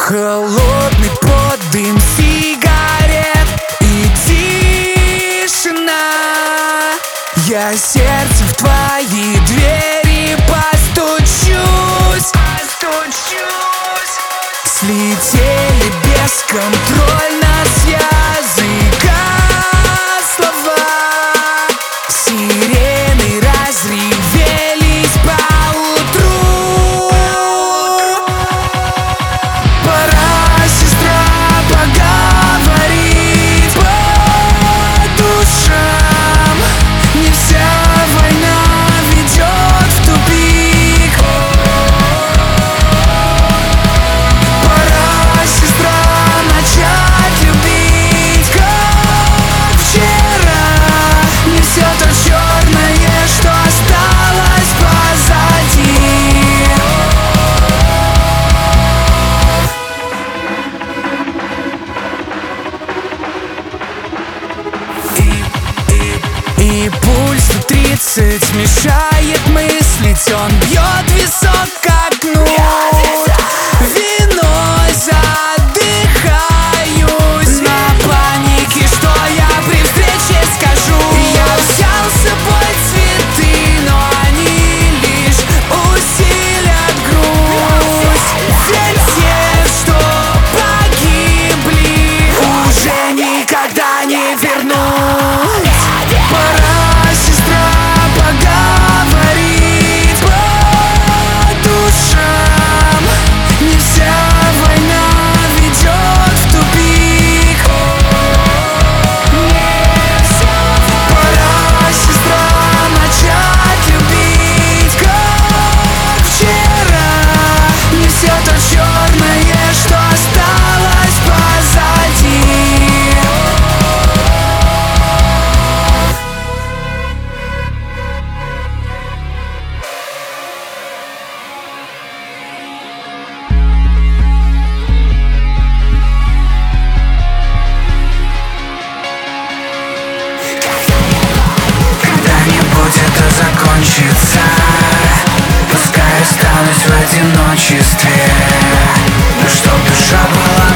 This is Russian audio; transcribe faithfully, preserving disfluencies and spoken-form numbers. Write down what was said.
Холодный под дым сигарет и тишина. Я сердцем в твои двери постучусь, постучусь. Слетели бесконтрольно с языка слова. Сирены разревелись поутру. Пора, сестра, поговорить по душам. Не вся война ведет в тупик. Пора, сестра, начать любить, как вчера. Не все то черное, что осталось позади. И пульс сто тридцать мешает мыслить. Он бьет висок как нут. Виной задыхаюсь на панике, что я при встрече скажу. Я взял с собой цветы, но они лишь усилят грусть. Ведь те, что погибли, уже никогда не вернуть. Пора, сестра, поговорить по душам. Не вся война ведет в тупик. Пора, сестра, начать любить, как вчера. Не все то черное, что осталось позади. Когда-нибудь это закончится. Пускай останусь в одиночестве, но чтоб душа была